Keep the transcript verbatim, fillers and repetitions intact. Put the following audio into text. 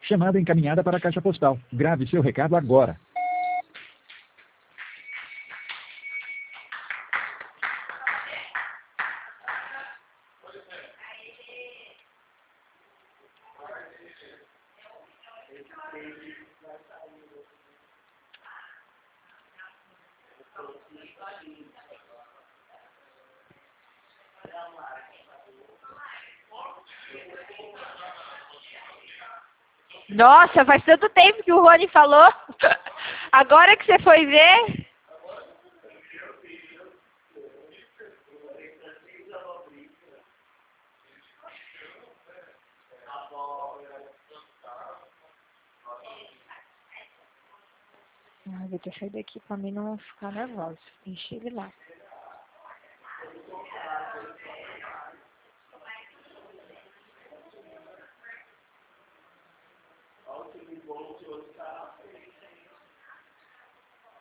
Chamada encaminhada para a caixa postal. Grave seu recado agora. Nossa, faz tanto tempo que o Rony falou. Agora que você foi ver. Ah, vou ter que sair daqui pra mim não ficar nervosa. Enchi ele lá.